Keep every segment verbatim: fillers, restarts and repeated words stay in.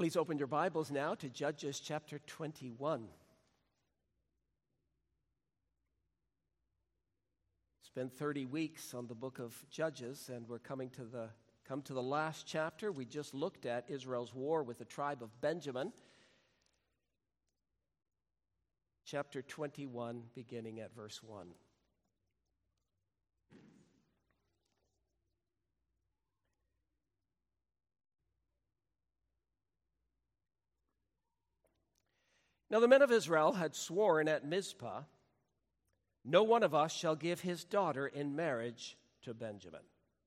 Please open your Bibles now to Judges chapter twenty-one. It's been thirty weeks on the book of Judges, and we're coming to the come to the last chapter. We just looked at Israel's war with the tribe of Benjamin. Chapter twenty-one, beginning at verse one. Now the men of Israel had sworn at Mizpah, "No one of us shall give his daughter in marriage to Benjamin."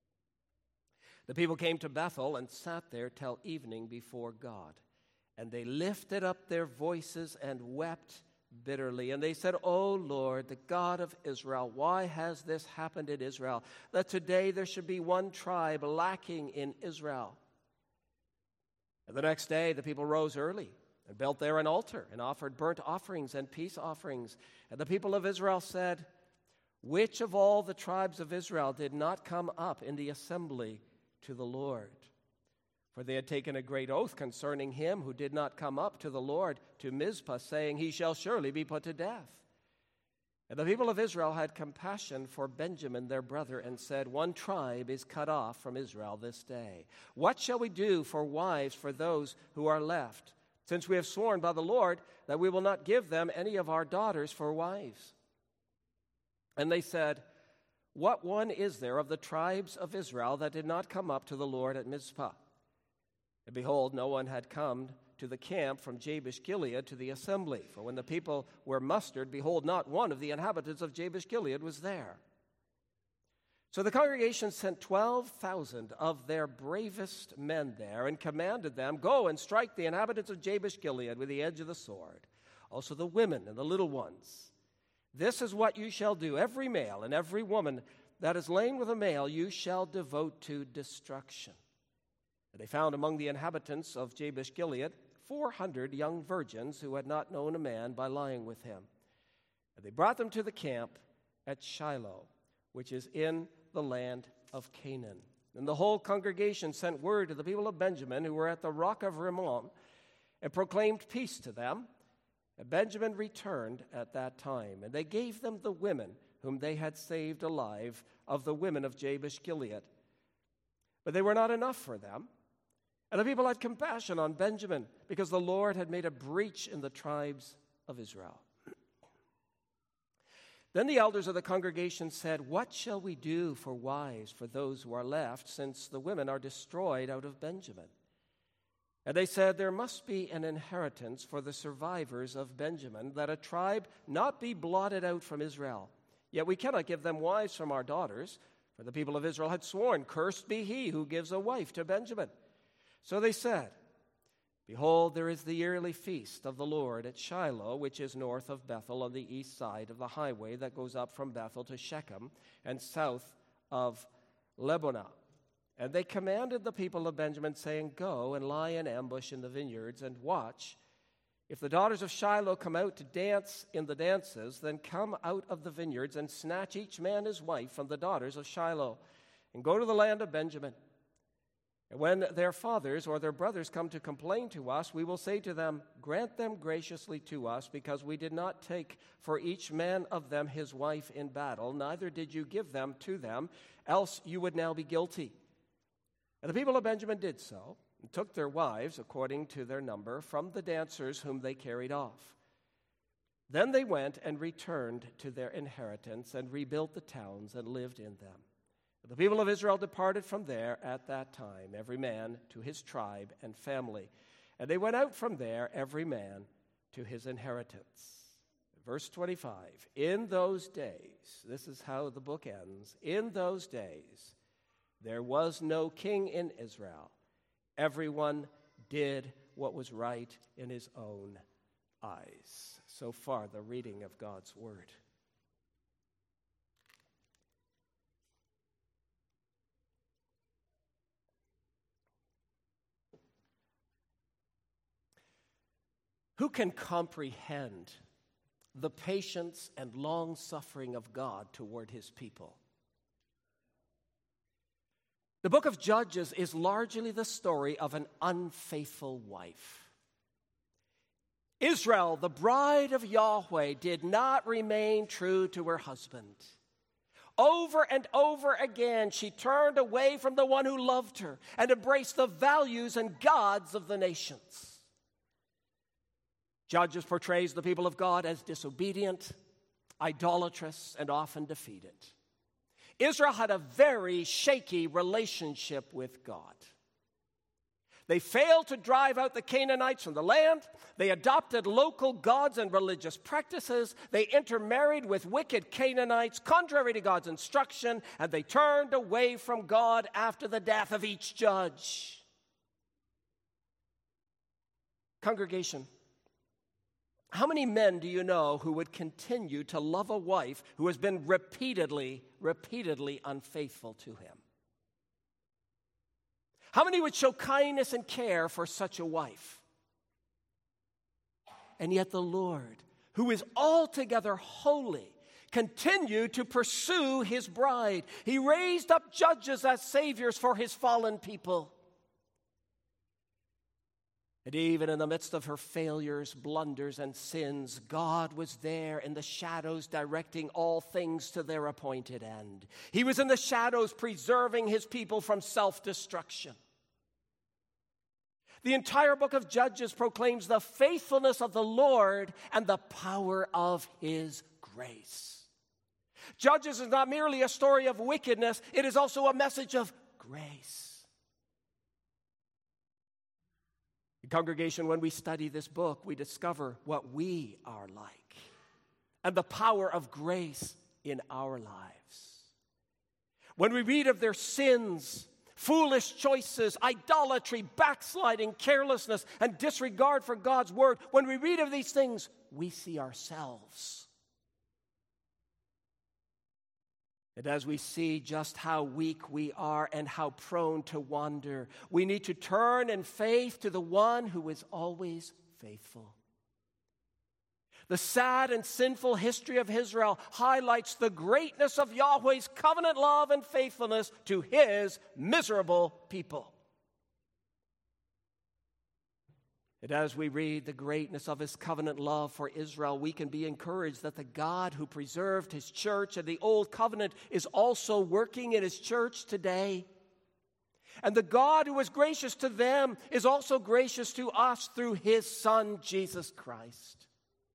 The people came to Bethel and sat there till evening before God. And they lifted up their voices and wept bitterly. And they said, "O Lord, the God of Israel, why has this happened in Israel, that today there should be one tribe lacking in Israel?" And the next day the people rose early and built there an altar and offered burnt offerings and peace offerings. And the people of Israel said, "Which of all the tribes of Israel did not come up in the assembly to the Lord?" For they had taken a great oath concerning him who did not come up to the Lord to Mizpah, saying, "He shall surely be put to death." And the people of Israel had compassion for Benjamin their brother and said, "One tribe is cut off from Israel this day. What shall we do for wives for those who are left, since we have sworn by the Lord that we will not give them any of our daughters for wives?" And they said, "What one is there of the tribes of Israel that did not come up to the Lord at Mizpah?" And behold, no one had come to the camp from Jabesh-Gilead to the assembly. For when the people were mustered, behold, not one of the inhabitants of Jabesh-Gilead was there. So the congregation sent twelve thousand of their bravest men there and commanded them, "Go and strike the inhabitants of Jabesh-Gilead with the edge of the sword, also the women and the little ones. This is what you shall do. Every male and every woman that is lain with a male you shall devote to destruction." And they found among the inhabitants of Jabesh-Gilead four hundred young virgins who had not known a man by lying with him. And they brought them to the camp at Shiloh, which is in the land of Canaan. And the whole congregation sent word to the people of Benjamin who were at the rock of Rimmon and proclaimed peace to them. And Benjamin returned at that time, and they gave them the women whom they had saved alive of the women of Jabesh-Gilead. But they were not enough for them. And the people had compassion on Benjamin, because the Lord had made a breach in the tribes of Israel. Then the elders of the congregation said, "What shall we do for wives for those who are left, since the women are destroyed out of Benjamin?" And they said, "There must be an inheritance for the survivors of Benjamin, that a tribe not be blotted out from Israel. Yet we cannot give them wives from our daughters, for the people of Israel had sworn, 'Cursed be he who gives a wife to Benjamin.' So they said, 'Behold, there is the yearly feast of the Lord at Shiloh, which is north of Bethel on the east side of the highway that goes up from Bethel to Shechem and south of Lebonah.' And they commanded the people of Benjamin, saying, 'Go and lie in ambush in the vineyards and watch. If the daughters of Shiloh come out to dance in the dances, then come out of the vineyards and snatch each man his wife from the daughters of Shiloh, and go to the land of Benjamin. And when their fathers or their brothers come to complain to us, we will say to them, Grant them graciously to us, because we did not take for each man of them his wife in battle, neither did you give them to them, else you would now be guilty.' And the people of Benjamin did so, and took their wives according to their number from the dancers whom they carried off. Then they went and returned to their inheritance and rebuilt the towns and lived in them. The people of Israel departed from there at that time, every man to his tribe and family. And they went out from there, every man to his inheritance." Verse twenty-five, "In those days," this is how the book ends, "in those days there was no king in Israel. Everyone did what was right in his own eyes." So far, the reading of God's word. Who can comprehend the patience and long-suffering of God toward his people? The book of Judges is largely the story of an unfaithful wife. Israel, the bride of Yahweh, did not remain true to her husband. Over and over again, she turned away from the one who loved her and embraced the values and gods of the nations. Judges portrays the people of God as disobedient, idolatrous, and often defeated. Israel had a very shaky relationship with God. They failed to drive out the Canaanites from the land. They adopted local gods and religious practices. They intermarried with wicked Canaanites, contrary to God's instruction, and they turned away from God after the death of each judge. Congregation, how many men do you know who would continue to love a wife who has been repeatedly, repeatedly unfaithful to him? How many would show kindness and care for such a wife? And yet the Lord, who is altogether holy, continued to pursue his bride. He raised up judges as saviors for his fallen people. And even in the midst of her failures, blunders, and sins, God was there in the shadows, directing all things to their appointed end. He was in the shadows, preserving his people from self-destruction. The entire book of Judges proclaims the faithfulness of the Lord and the power of his grace. Judges is not merely a story of wickedness, it is also a message of grace. Congregation, when we study this book, we discover what we are like and the power of grace in our lives. When we read of their sins, foolish choices, idolatry, backsliding, carelessness, and disregard for God's word, when we read of these things, we see ourselves. And as we see just how weak we are and how prone to wander, we need to turn in faith to the one who is always faithful. The sad and sinful history of Israel highlights the greatness of Yahweh's covenant love and faithfulness to his miserable people. And as we read the greatness of his covenant love for Israel, we can be encouraged that the God who preserved his church in the old covenant is also working in his church today. And the God who was gracious to them is also gracious to us through his Son, Jesus Christ.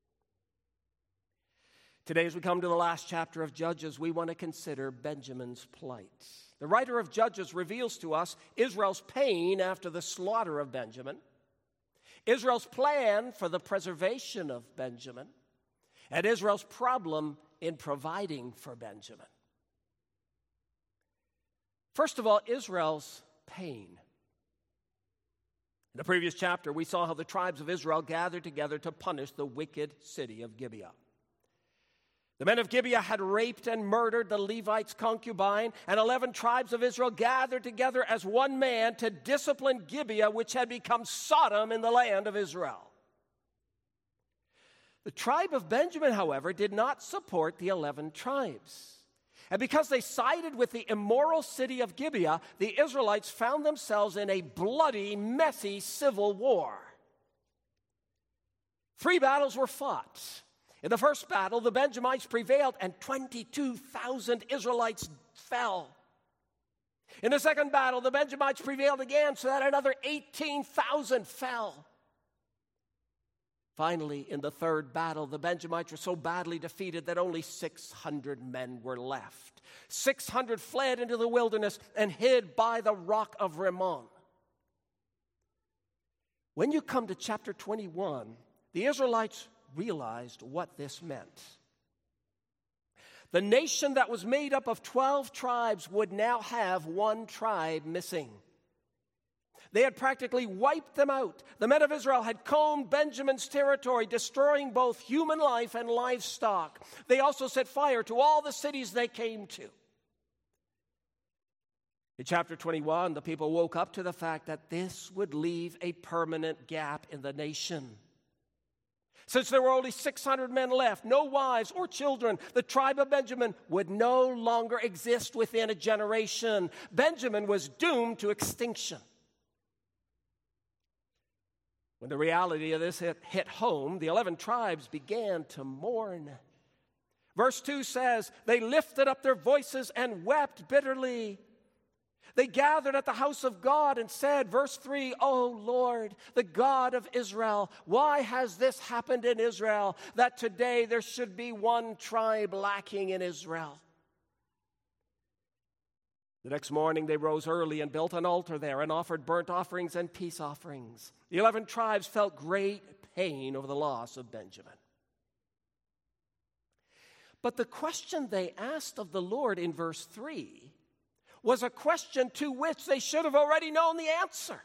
Today, as we come to the last chapter of Judges, we want to consider Benjamin's plight. The writer of Judges reveals to us Israel's pain after the slaughter of Benjamin, Israel's plan for the preservation of Benjamin, and Israel's problem in providing for Benjamin. First of all, Israel's pain. In the previous chapter, we saw how the tribes of Israel gathered together to punish the wicked city of Gibeah. The men of Gibeah had raped and murdered the Levite's concubine, and eleven tribes of Israel gathered together as one man to discipline Gibeah, which had become Sodom in the land of Israel. The tribe of Benjamin, however, did not support the eleven tribes. And because they sided with the immoral city of Gibeah, the Israelites found themselves in a bloody, messy civil war. Three battles were fought. In the first battle, the Benjamites prevailed, and twenty-two thousand Israelites fell. In the second battle, the Benjamites prevailed again, so that another eighteen thousand fell. Finally, in the third battle, the Benjamites were so badly defeated that only six hundred men were left. six hundred fled into the wilderness and hid by the rock of Rimmon. When you come to chapter twenty-one, the Israelites realized what this meant. The nation that was made up of twelve tribes would now have one tribe missing. They had practically wiped them out. The men of Israel had combed Benjamin's territory, destroying both human life and livestock. They also set fire to all the cities they came to. In chapter twenty-one, the people woke up to the fact that this would leave a permanent gap in the nation. Since there were only six hundred men left, no wives or children, the tribe of Benjamin would no longer exist within a generation. Benjamin was doomed to extinction. When the reality of this hit, hit home, the eleven tribes began to mourn. Verse two says, they lifted up their voices and wept bitterly. They gathered at the house of God and said, verse three, O Lord, the God of Israel, why has this happened in Israel, that today there should be one tribe lacking in Israel? The next morning they rose early and built an altar there and offered burnt offerings and peace offerings. The eleven tribes felt great pain over the loss of Benjamin. But the question they asked of the Lord in verse three was a question to which they should have already known the answer.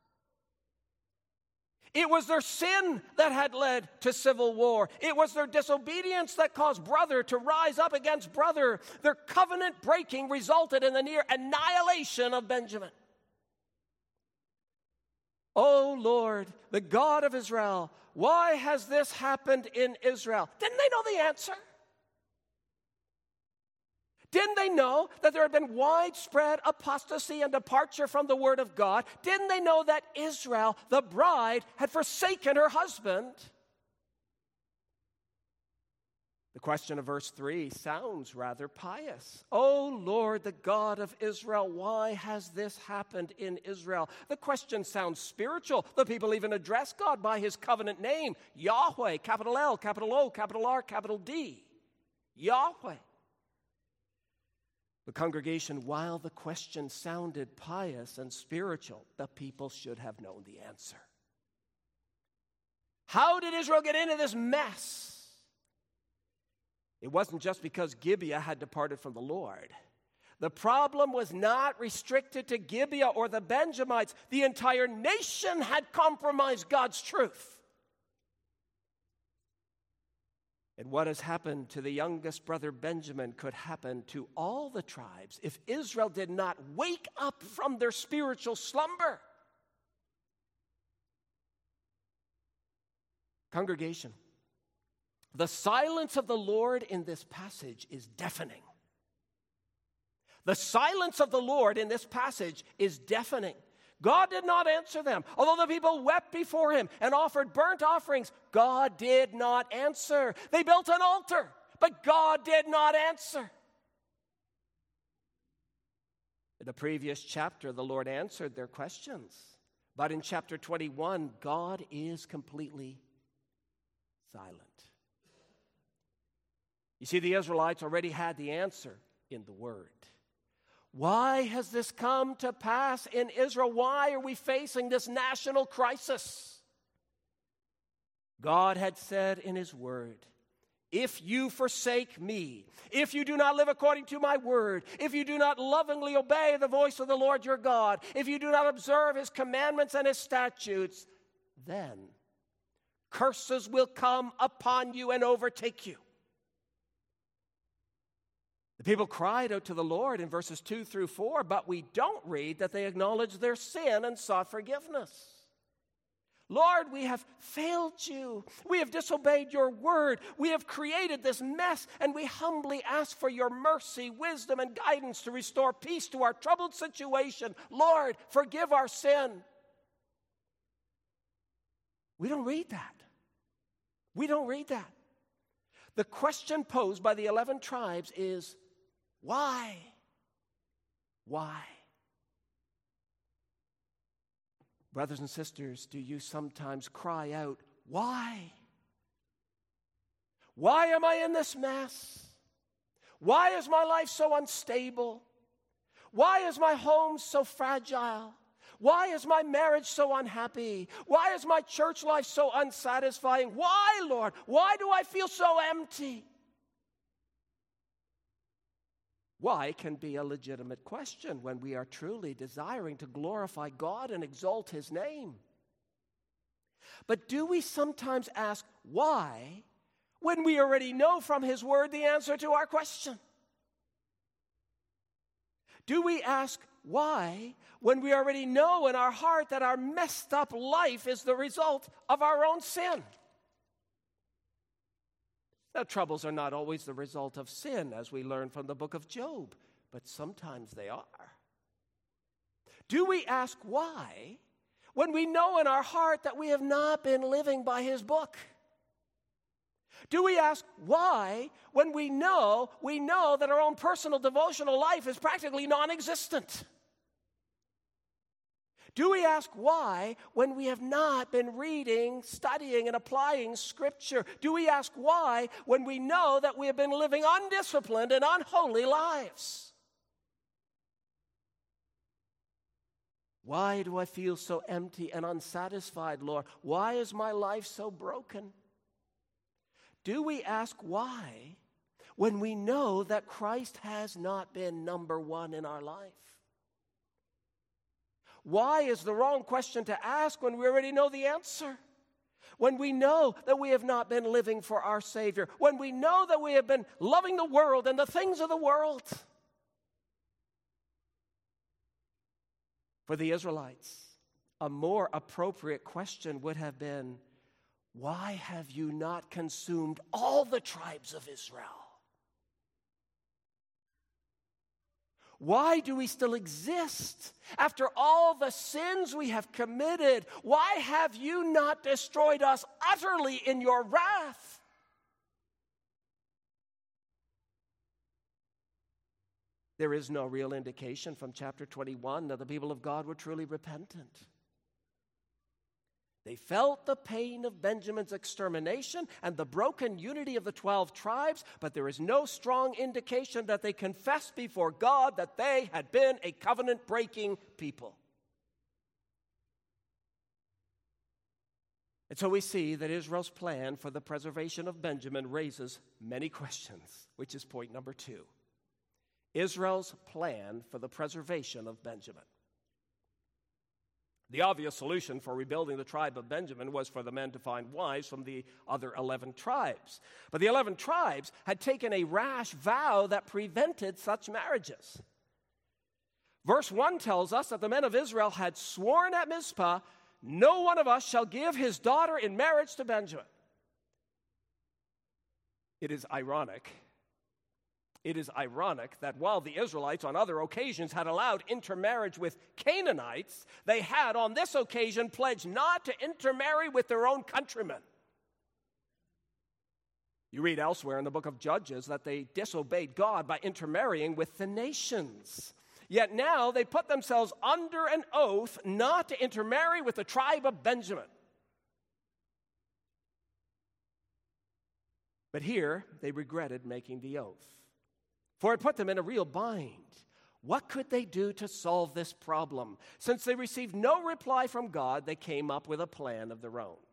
It was their sin that had led to civil war. It was their disobedience that caused brother to rise up against brother. Their covenant breaking resulted in the near annihilation of Benjamin. O Lord, the God of Israel, why has this happened in Israel? Didn't they know the answer? Didn't they know that there had been widespread apostasy and departure from the Word of God? Didn't they know that Israel, the bride, had forsaken her husband? The question of verse three sounds rather pious. O Lord, the God of Israel, why has this happened in Israel? The question sounds spiritual. The people even address God by his covenant name, Yahweh, capital L, capital O, capital R, capital D. Yahweh. The congregation, while the question sounded pious and spiritual, the people should have known the answer. How did Israel get into this mess? It wasn't just because Gibeah had departed from the Lord. The problem was not restricted to Gibeah or the Benjamites. The entire nation had compromised God's truth. And what has happened to the youngest brother Benjamin could happen to all the tribes if Israel did not wake up from their spiritual slumber. Congregation, the silence of the Lord in this passage is deafening. The silence of the Lord in this passage is deafening. God did not answer them. Although the people wept before him and offered burnt offerings, God did not answer. They built an altar, but God did not answer. In the previous chapter, the Lord answered their questions. But in chapter twenty-one, God is completely silent. You see, the Israelites already had the answer in the Word. Why has this come to pass in Israel? Why are we facing this national crisis? God had said in his word, if you forsake me, if you do not live according to my word, if you do not lovingly obey the voice of the Lord your God, if you do not observe his commandments and his statutes, then curses will come upon you and overtake you. The people cried out to the Lord in verses two through four, but we don't read that they acknowledged their sin and sought forgiveness. Lord, we have failed you. We have disobeyed your word. We have created this mess, and we humbly ask for your mercy, wisdom, and guidance to restore peace to our troubled situation. Lord, forgive our sin. We don't read that. We don't read that. The question posed by the eleven tribes is, why? Why? Brothers and sisters, do you sometimes cry out, why? Why am I in this mess? Why is my life so unstable? Why is my home so fragile? Why is my marriage so unhappy? Why is my church life so unsatisfying? Why, Lord? Why do I feel so empty? Why can be a legitimate question when we are truly desiring to glorify God and exalt his name. But do we sometimes ask why when we already know from his word the answer to our question? Do we ask why when we already know in our heart that our messed up life is the result of our own sin? Now, troubles are not always the result of sin, as we learn from the book of Job, but sometimes they are. Do we ask why when we know in our heart that we have not been living by his book? Do we ask why when we know, we know that our own personal devotional life is practically non-existent? Do we ask why when we have not been reading, studying, and applying Scripture? Do we ask why when we know that we have been living undisciplined and unholy lives? Why do I feel so empty and unsatisfied, Lord? Why is my life so broken? Do we ask why when we know that Christ has not been number one in our life? Why is the wrong question to ask when we already know the answer? When we know that we have not been living for our Savior, when we know that we have been loving the world and the things of the world. For the Israelites, a more appropriate question would have been, why have you not consumed all the tribes of Israel? Why do we still exist after all the sins we have committed? Why have you not destroyed us utterly in your wrath? There is no real indication from chapter twenty-one that the people of God were truly repentant. They felt the pain of Benjamin's extermination and the broken unity of the twelve tribes, but there is no strong indication that they confessed before God that they had been a covenant-breaking people. And so we see that Israel's plan for the preservation of Benjamin raises many questions, which is point number two. Israel's plan for the preservation of Benjamin. The obvious solution for rebuilding the tribe of Benjamin was for the men to find wives from the other eleven tribes. But the eleven tribes had taken a rash vow that prevented such marriages. Verse one tells us that the men of Israel had sworn at Mizpah, no one of us shall give his daughter in marriage to Benjamin. It is ironic. It is ironic that while the Israelites on other occasions had allowed intermarriage with Canaanites, they had on this occasion pledged not to intermarry with their own countrymen. You read elsewhere in the book of Judges that they disobeyed God by intermarrying with the nations. Yet now they put themselves under an oath not to intermarry with the tribe of Benjamin. But here they regretted making the oath, for it put them in a real bind. What could they do to solve this problem? Since they received no reply from God, they came up with a plan of their own.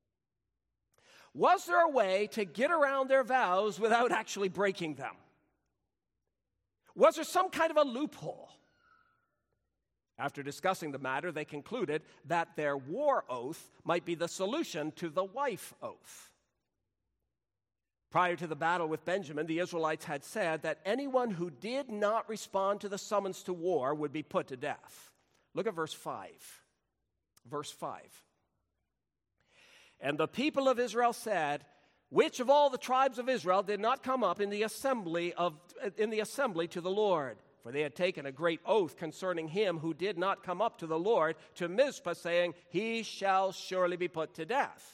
Was there a way to get around their vows without actually breaking them? Was there some kind of a loophole? After discussing the matter, they concluded that their war oath might be the solution to the wife oath. Prior to the battle with Benjamin, the Israelites had said that anyone who did not respond to the summons to war would be put to death. Look at verse five. Verse five. And the people of Israel said, which of all the tribes of Israel did not come up in the assembly of in the assembly to the Lord? For they had taken a great oath concerning him who did not come up to the Lord to Mizpah, saying, he shall surely be put to death.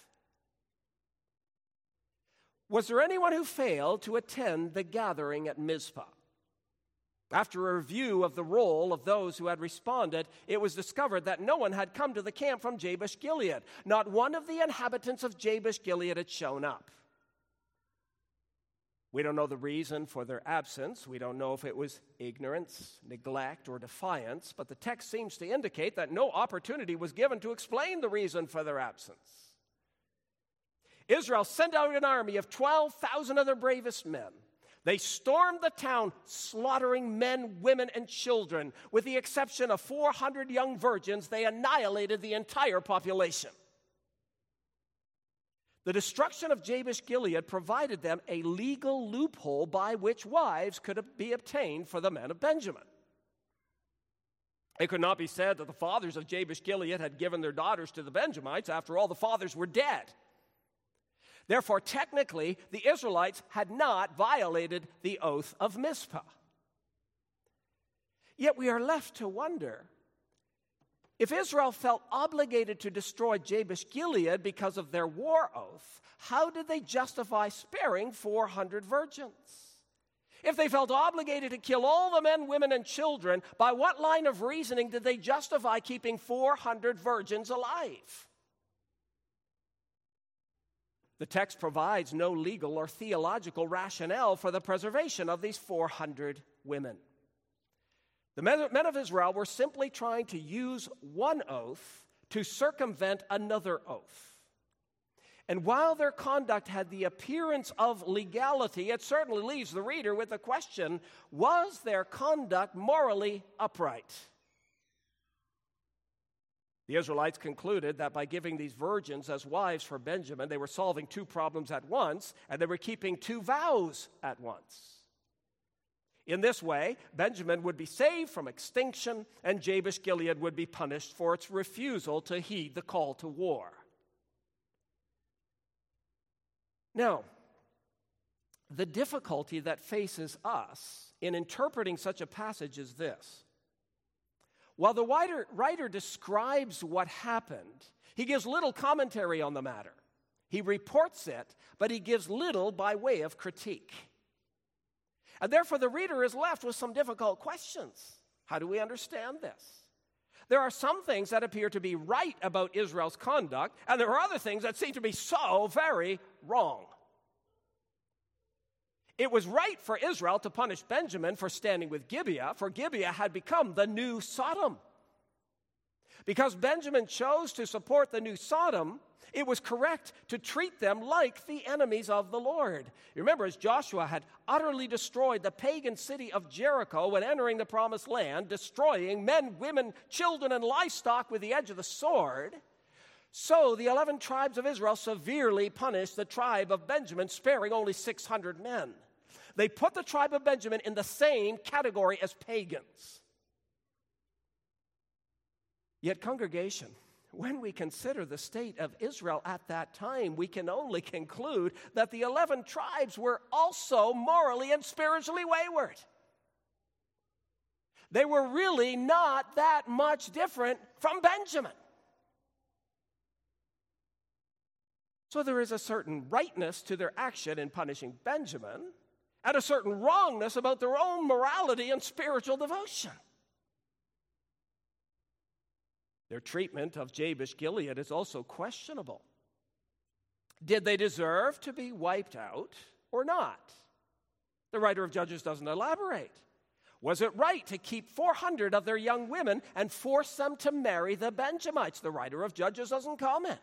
Was there anyone who failed to attend the gathering at Mizpah? After a review of the roll of those who had responded, it was discovered that no one had come to the camp from Jabesh-Gilead. Not one of the inhabitants of Jabesh-Gilead had shown up. We don't know the reason for their absence. We don't know if it was ignorance, neglect, or defiance, but the text seems to indicate that no opportunity was given to explain the reason for their absence. Israel sent out an army of twelve thousand of their bravest men. They stormed the town, slaughtering men, women, and children. With the exception of four hundred young virgins, they annihilated the entire population. The destruction of Jabesh-Gilead provided them a legal loophole by which wives could be obtained for the men of Benjamin. It could not be said that the fathers of Jabesh-Gilead had given their daughters to the Benjamites. After all, the fathers were dead. Therefore, technically, the Israelites had not violated the oath of Mizpah. Yet we are left to wonder, if Israel felt obligated to destroy Jabesh-Gilead because of their war oath, how did they justify sparing four hundred virgins? If they felt obligated to kill all the men, women, and children, by what line of reasoning did they justify keeping four hundred virgins alive? The text provides no legal or theological rationale for the preservation of these four hundred women. The men of Israel were simply trying to use one oath to circumvent another oath. And while their conduct had the appearance of legality, it certainly leaves the reader with the question, was their conduct morally upright? The Israelites concluded that by giving these virgins as wives for Benjamin, they were solving two problems at once, and they were keeping two vows at once. In this way, Benjamin would be saved from extinction, and Jabesh-Gilead would be punished for its refusal to heed the call to war. Now, the difficulty that faces us in interpreting such a passage is this. While the writer, writer describes what happened, he gives little commentary on the matter. He reports it, but he gives little by way of critique. And therefore, the reader is left with some difficult questions. How do we understand this? There are some things that appear to be right about Israel's conduct, and there are other things that seem to be so very wrong. It was right for Israel to punish Benjamin for standing with Gibeah, for Gibeah had become the new Sodom. Because Benjamin chose to support the new Sodom, it was correct to treat them like the enemies of the Lord. You remember, as Joshua had utterly destroyed the pagan city of Jericho when entering the promised land, destroying men, women, children, and livestock with the edge of the sword, so the eleven tribes of Israel severely punished the tribe of Benjamin, sparing only six hundred men. They put the tribe of Benjamin in the same category as pagans. Yet, congregation, when we consider the state of Israel at that time, we can only conclude that the eleven tribes were also morally and spiritually wayward. They were really not that much different from Benjamin. So there is a certain rightness to their action in punishing Benjamin, and a certain wrongness about their own morality and spiritual devotion. Their treatment of Jabesh-Gilead is also questionable. Did they deserve to be wiped out or not? The writer of Judges doesn't elaborate. Was it right to keep four hundred of their young women and force them to marry the Benjamites? The writer of Judges doesn't comment.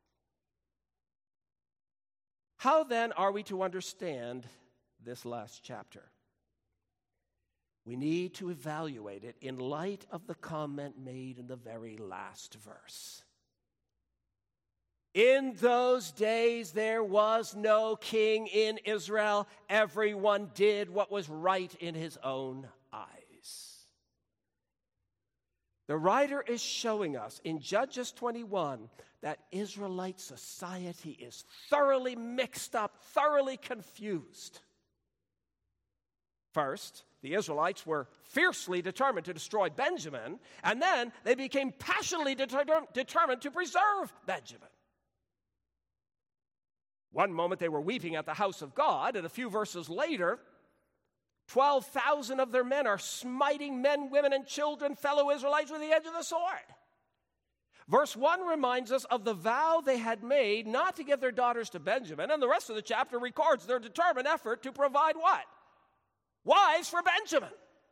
How then are we to understand this last chapter? We need to evaluate it in light of the comment made in the very last verse. In those days there was no king in Israel. Everyone did what was right in his own eyes. The writer is showing us in Judges twenty-one that Israelite society is thoroughly mixed up, thoroughly confused. First, the Israelites were fiercely determined to destroy Benjamin, and then they became passionately deter- determined to preserve Benjamin. One moment they were weeping at the house of God, and a few verses later, twelve thousand of their men are smiting men, women, and children, fellow Israelites, with the edge of the sword. Verse one reminds us of the vow they had made not to give their daughters to Benjamin, and the rest of the chapter records their determined effort to provide what? Wives for Benjamin.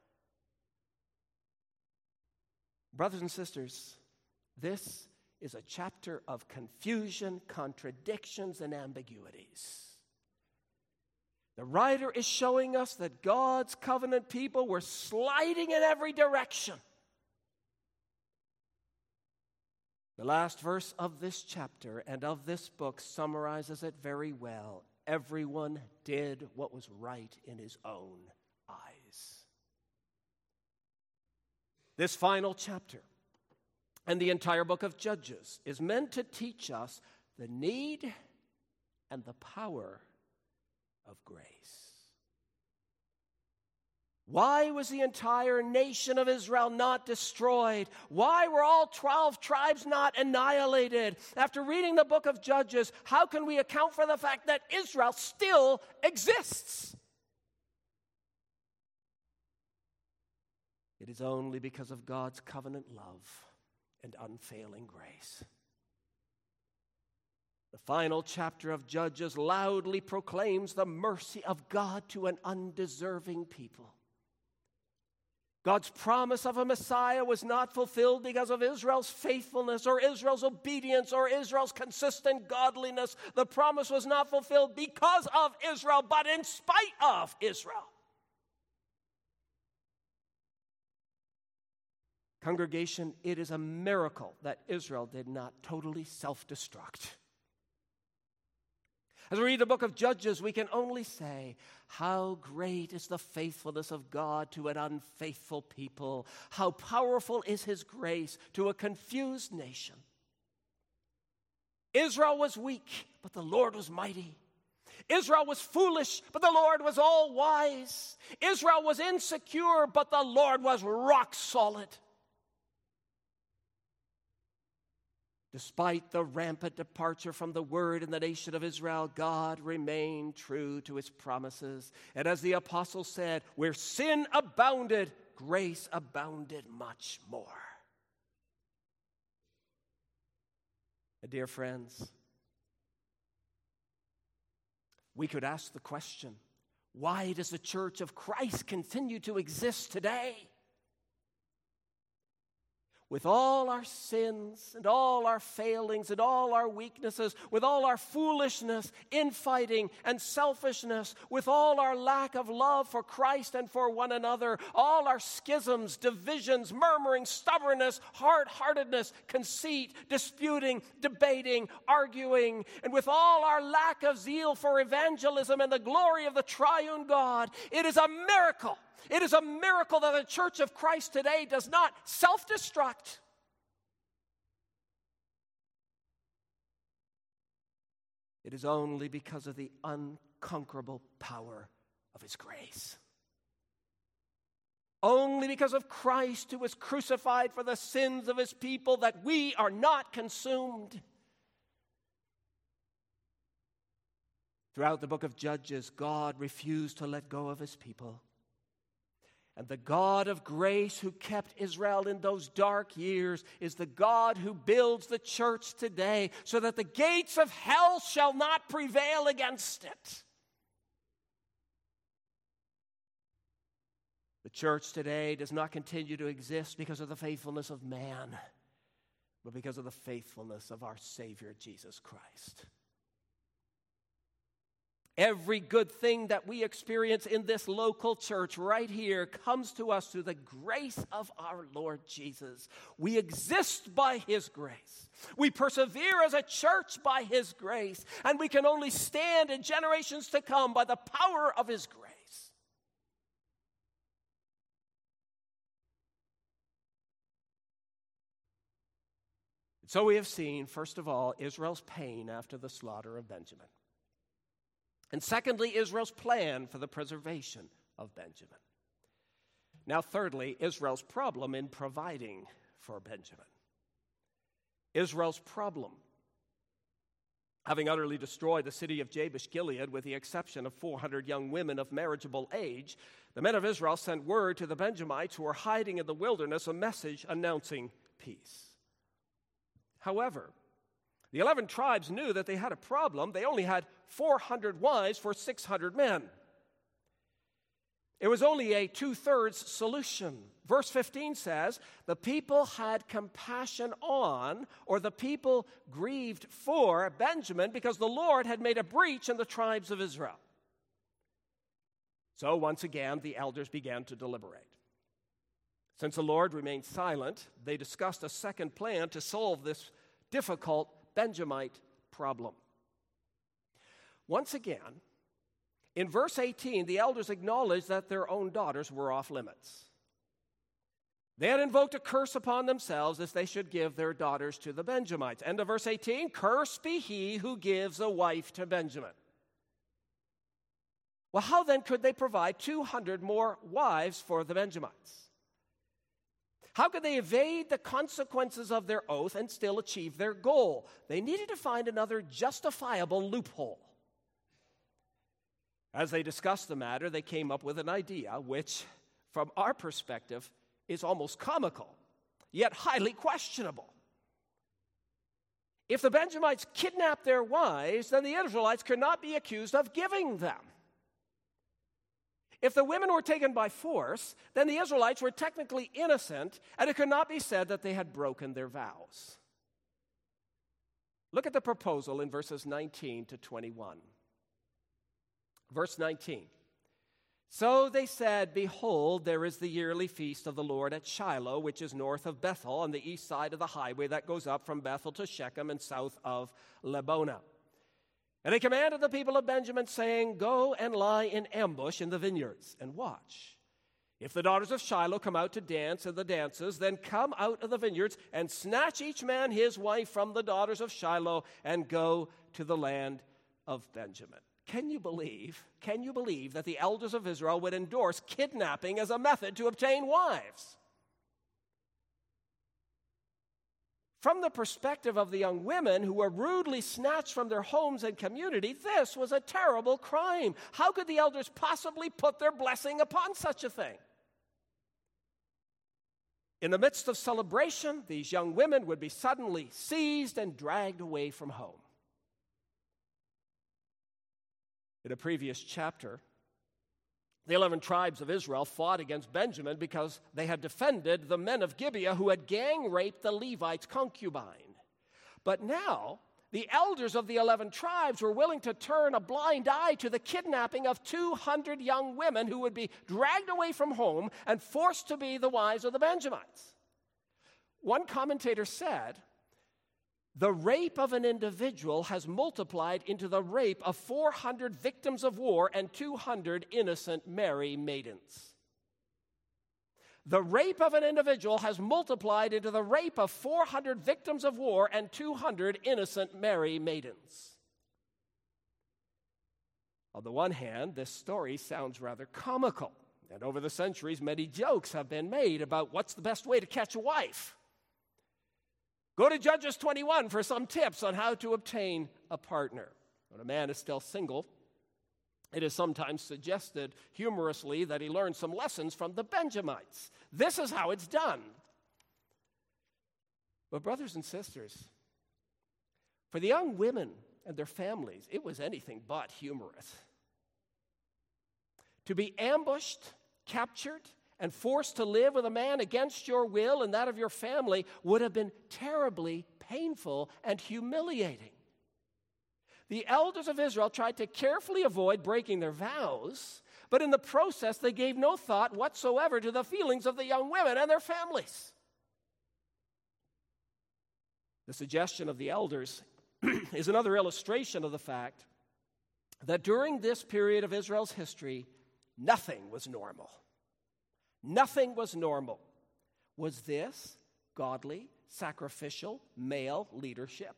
Brothers and sisters, this is a chapter of confusion, contradictions, and ambiguities. The writer is showing us that God's covenant people were sliding in every direction. The last verse of this chapter and of this book summarizes it very well. Everyone did what was right in his own eyes. This final chapter and the entire book of Judges is meant to teach us the need and the power of grace. Why was the entire nation of Israel not destroyed? Why were all twelve tribes not annihilated? After reading the book of Judges, how can we account for the fact that Israel still exists? It is only because of God's covenant love and unfailing grace. The final chapter of Judges loudly proclaims the mercy of God to an undeserving people. God's promise of a Messiah was not fulfilled because of Israel's faithfulness or Israel's obedience or Israel's consistent godliness. The promise was not fulfilled because of Israel, but in spite of Israel. Congregation, it is a miracle that Israel did not totally self-destruct. As we read the book of Judges, we can only say, how great is the faithfulness of God to an unfaithful people. How powerful is his grace to a confused nation. Israel was weak, but the Lord was mighty. Israel was foolish, but the Lord was all wise. Israel was insecure, but the Lord was rock solid. Despite the rampant departure from the word in the nation of Israel, God remained true to his promises. And as the apostle said, where sin abounded, grace abounded much more. And dear friends, we could ask the question, why does the Church of Christ continue to exist today? With all our sins and all our failings and all our weaknesses, with all our foolishness, infighting and selfishness, with all our lack of love for Christ and for one another, all our schisms, divisions, murmuring, stubbornness, hard-heartedness, conceit, disputing, debating, arguing, and with all our lack of zeal for evangelism and the glory of the triune God, it is a miracle. It is a miracle that the Church of Christ today does not self-destruct. It is only because of the unconquerable power of his grace. Only because of Christ, who was crucified for the sins of his people, that we are not consumed. Throughout the book of Judges, God refused to let go of his people. And the God of grace who kept Israel in those dark years is the God who builds the church today so that the gates of hell shall not prevail against it. The church today does not continue to exist because of the faithfulness of man, but because of the faithfulness of our Savior, Jesus Christ. Every good thing that we experience in this local church right here comes to us through the grace of our Lord Jesus. We exist by his grace. We persevere as a church by his grace. And we can only stand in generations to come by the power of his grace. So we have seen, first of all, Israel's pain after the slaughter of Benjamin. And secondly, Israel's plan for the preservation of Benjamin. Now, thirdly, Israel's problem in providing for Benjamin. Israel's problem. Having utterly destroyed the city of Jabesh Gilead with the exception of four hundred young women of marriageable age, the men of Israel sent word to the Benjamites who were hiding in the wilderness a message announcing peace. However, the eleven tribes knew that they had a problem. They only had four hundred wives for six hundred men. It was only a two-thirds solution. Verse fifteen says, the people had compassion on, or the people grieved for Benjamin because the Lord had made a breach in the tribes of Israel. So once again, the elders began to deliberate. Since the Lord remained silent, they discussed a second plan to solve this difficult Benjamite problem. Once again, in verse eighteen, the elders acknowledged that their own daughters were off limits. They had invoked a curse upon themselves as they should give their daughters to the Benjamites. End of verse eighteen, cursed be he who gives a wife to Benjamin. Well, how then could they provide two hundred more wives for the Benjamites? How could they evade the consequences of their oath and still achieve their goal? They needed to find another justifiable loophole. As they discussed the matter, they came up with an idea which, from our perspective, is almost comical, yet highly questionable. If the Benjamites kidnapped their wives, then the Israelites could not be accused of giving them. If the women were taken by force, then the Israelites were technically innocent, and it could not be said that they had broken their vows. Look at the proposal in verses nineteen to twenty-one. Verse nineteen. So they said, behold, there is the yearly feast of the Lord at Shiloh, which is north of Bethel, on the east side of the highway that goes up from Bethel to Shechem and south of Lebonah. And they commanded the people of Benjamin, saying, go and lie in ambush in the vineyards and watch. If the daughters of Shiloh come out to dance in the dances, then come out of the vineyards and snatch each man his wife from the daughters of Shiloh and go to the land of Benjamin. Can you believe, can you believe that the elders of Israel would endorse kidnapping as a method to obtain wives? From the perspective of the young women who were rudely snatched from their homes and community, this was a terrible crime. How could the elders possibly put their blessing upon such a thing? In the midst of celebration, these young women would be suddenly seized and dragged away from home. In a previous chapter, the eleven tribes of Israel fought against Benjamin because they had defended the men of Gibeah who had gang-raped the Levite's concubine. But now, the elders of the eleven tribes were willing to turn a blind eye to the kidnapping of two hundred young women who would be dragged away from home and forced to be the wives of the Benjamites. One commentator said, the rape of an individual has multiplied into the rape of four hundred victims of war and two hundred innocent merry maidens. The rape of an individual has multiplied into the rape of four hundred victims of war and two hundred innocent merry maidens. On the one hand, this story sounds rather comical, and over the centuries, many jokes have been made about what's the best way to catch a wife. Go to Judges twenty-one for some tips on how to obtain a partner. When a man is still single, it is sometimes suggested humorously that he learn some lessons from the Benjamites. This is how it's done. But brothers and sisters, for the young women and their families, it was anything but humorous. To be ambushed, captured, and forced to live with a man against your will and that of your family would have been terribly painful and humiliating. The elders of Israel tried to carefully avoid breaking their vows, but in the process they gave no thought whatsoever to the feelings of the young women and their families. The suggestion of the elders is another illustration of the fact that during this period of Israel's history, nothing was normal. Nothing was normal. Was this godly, sacrificial male leadership?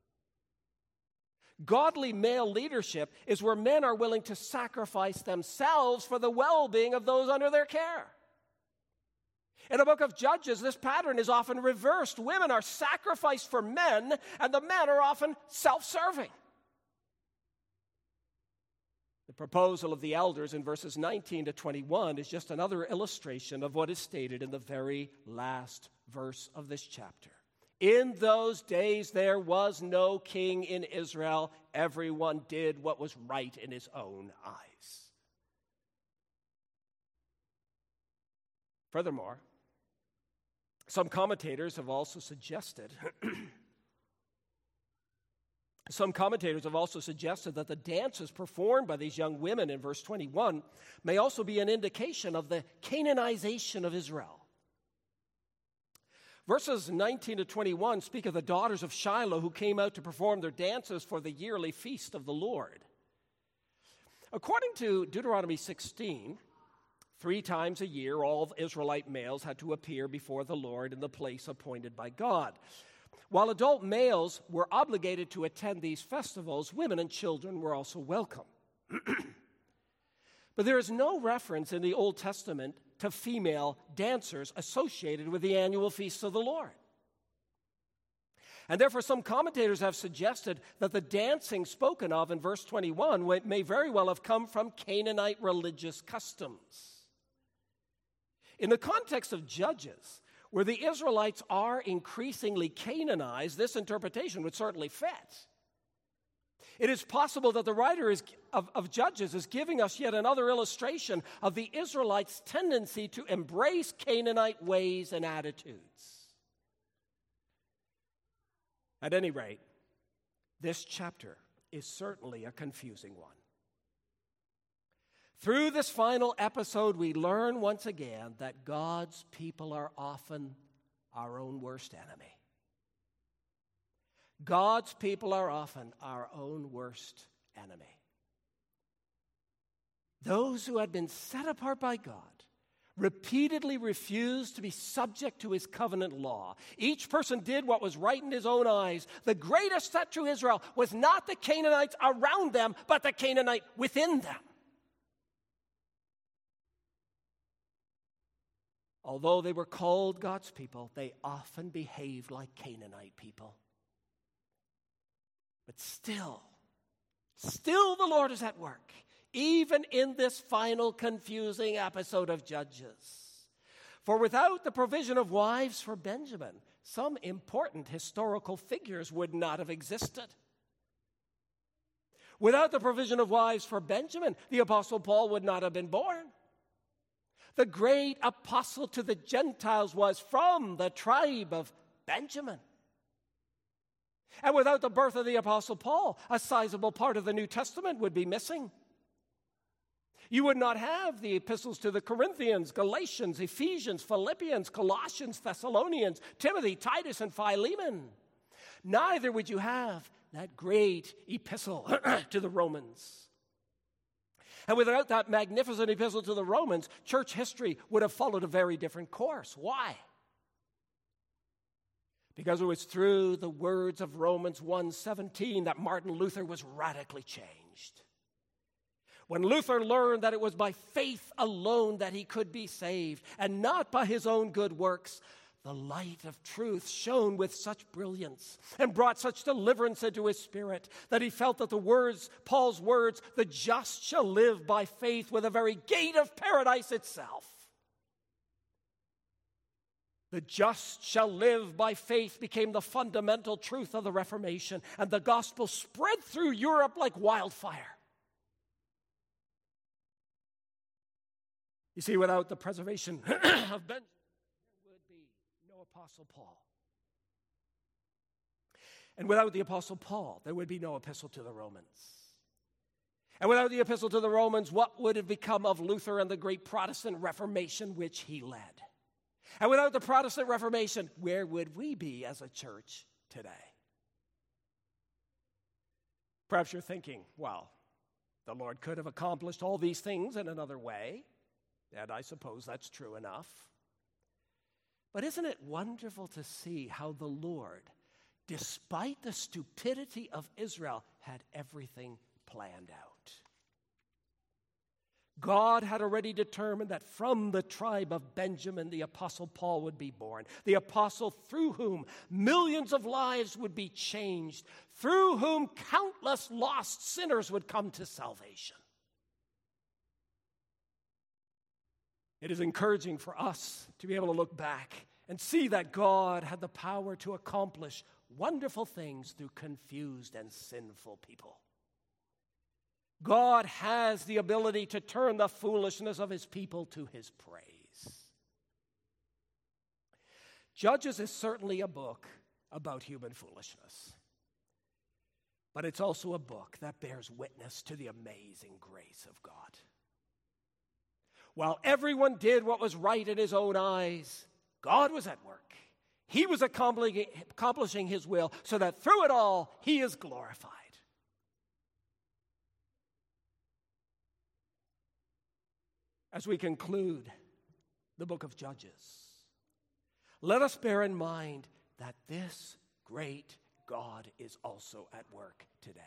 Godly male leadership is where men are willing to sacrifice themselves for the well-being of those under their care. In the book of Judges, this pattern is often reversed. Women are sacrificed for men, and the men are often self-serving. The proposal of the elders in verses nineteen to twenty-one is just another illustration of what is stated in the very last verse of this chapter. In those days there was no king in Israel. Everyone did what was right in his own eyes. Furthermore, some commentators have also suggested Some commentators have also suggested that the dances performed by these young women in verse twenty-one may also be an indication of the Canaanization of Israel. Verses nineteen to twenty-one speak of the daughters of Shiloh who came out to perform their dances for the yearly feast of the Lord. According to Deuteronomy sixteen, Three times a year, all Israelite males had to appear before the Lord in the place appointed by God. While adult males were obligated to attend these festivals, women and children were also welcome. But there is no reference in the Old Testament to female dancers associated with the annual feasts of the Lord. And therefore, some commentators have suggested that the dancing spoken of in verse twenty-one may very well have come from Canaanite religious customs. In the context of Judges, where the Israelites are increasingly Canaanized, this interpretation would certainly fit. It is possible that the writer is, of, of Judges is giving us yet another illustration of the Israelites' tendency to embrace Canaanite ways and attitudes. At any rate, this chapter is certainly a confusing one. Through this final episode, we learn once again that God's people are often our own worst enemy. God's people are often our own worst enemy. Those who had been set apart by God repeatedly refused to be subject to his covenant law. Each person did what was right in his own eyes. The greatest threat to Israel was not the Canaanites around them, but the Canaanite within them. Although they were called God's people, they often behaved like Canaanite people. But still, still the Lord is at work, even in this final confusing episode of Judges. For without the provision of wives for Benjamin, some important historical figures would not have existed. Without the provision of wives for Benjamin, the Apostle Paul would not have been born. The great apostle to the Gentiles was from the tribe of Benjamin. And without the birth of the Apostle Paul, a sizable part of the New Testament would be missing. You would not have the epistles to the Corinthians, Galatians, Ephesians, Philippians, Colossians, Thessalonians, Timothy, Titus, and Philemon. Neither would you have that great epistle to the Romans. And without that magnificent epistle to the Romans, church history would have followed a very different course. Why? Because it was through the words of Romans one seventeen that Martin Luther was radically changed. When Luther learned that it was by faith alone that he could be saved, and not by his own good works, the light of truth shone with such brilliance and brought such deliverance into his spirit that he felt that the words, Paul's words, the just shall live by faith, were the very gate of paradise itself. The just shall live by faith became the fundamental truth of the Reformation, and the gospel spread through Europe like wildfire. You see, without the preservation of Benjamin, Apostle Paul. And without the Apostle Paul, there would be no epistle to the Romans. And without the epistle to the Romans, what would have become of Luther and the great Protestant Reformation which he led? And without the Protestant Reformation, where would we be as a church today? Perhaps you're thinking, well, the Lord could have accomplished all these things in another way, and I suppose that's true enough. But isn't it wonderful to see how the Lord, despite the stupidity of Israel, had everything planned out? God had already determined that from the tribe of Benjamin, the Apostle Paul would be born, the apostle through whom millions of lives would be changed, through whom countless lost sinners would come to salvation. It is encouraging for us to be able to look back and see that God had the power to accomplish wonderful things through confused and sinful people. God has the ability to turn the foolishness of his people to his praise. Judges is certainly a book about human foolishness, but it's also a book that bears witness to the amazing grace of God. While everyone did what was right in his own eyes, God was at work. He was accomplishing his will so that through it all, he is glorified. As we conclude the book of Judges, let us bear in mind that this great God is also at work today.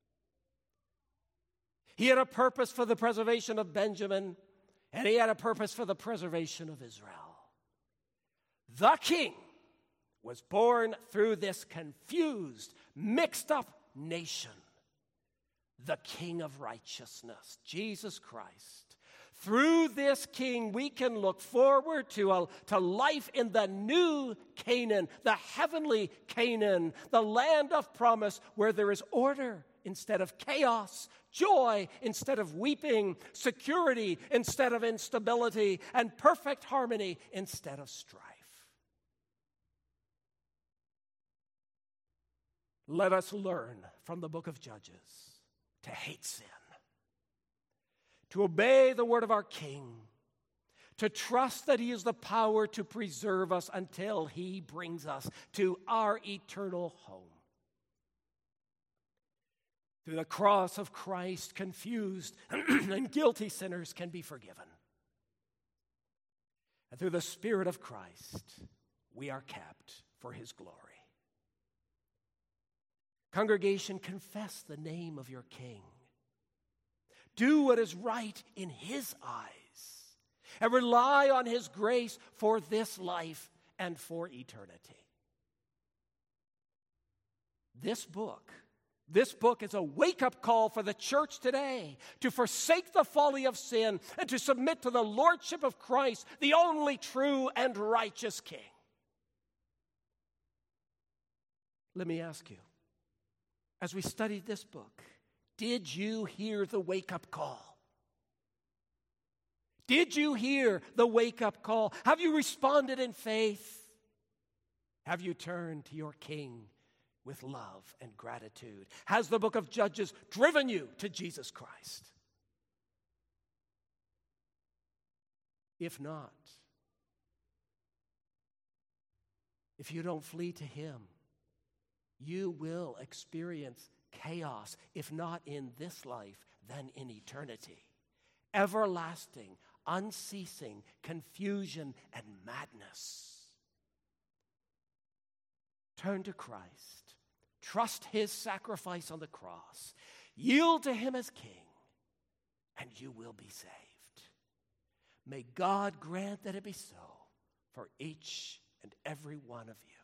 He had a purpose for the preservation of Benjamin, and he had a purpose for the preservation of Israel. The king was born through this confused, mixed up nation. The King of righteousness, Jesus Christ. Through this king, we can look forward to, a, to life in the new Canaan, the heavenly Canaan, the land of promise where there is order instead of chaos, joy instead of weeping, security instead of instability, and perfect harmony instead of strife. Let us learn from the book of Judges to hate sin, to obey the word of our King, to trust that he has the power to preserve us until he brings us to our eternal home. Through the cross of Christ, confused and guilty sinners can be forgiven. And through the Spirit of Christ, we are kept for his glory. Congregation, confess the name of your King. Do what is right in his eyes, and rely on his grace for this life and for eternity. This book, this book is a wake-up call for the church today to forsake the folly of sin and to submit to the lordship of Christ, the only true and righteous King. Let me ask you, as we studied this book, did you hear the wake-up call? Did you hear the wake-up call? Have you responded in faith? Have you turned to your King with love and gratitude? Has the book of Judges driven you to Jesus Christ? If not, if you don't flee to him, you will experience chaos, if not in this life, then in eternity. Everlasting, unceasing confusion and madness. Turn to Christ. Trust his sacrifice on the cross. Yield to him as King, and you will be saved. May God grant that it be so for each and every one of you.